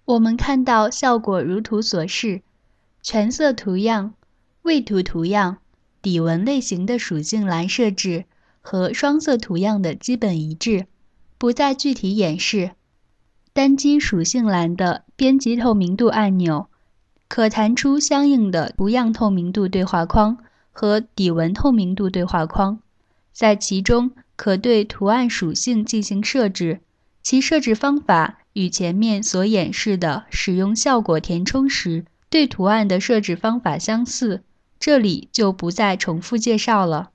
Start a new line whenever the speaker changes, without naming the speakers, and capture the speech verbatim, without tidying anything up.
我们看到效果如图所示，全色图样、位图图样、底纹类型的属性栏设置和双色图样的基本一致，不再具体演示。单击属性栏的编辑透明度按钮，可弹出相应的图样透明度对话框和底纹透明度对话框，在其中可对图案属性进行设置，其设置方法与前面所演示的使用效果填充时对图案的设置方法相似，这里就不再重复介绍了。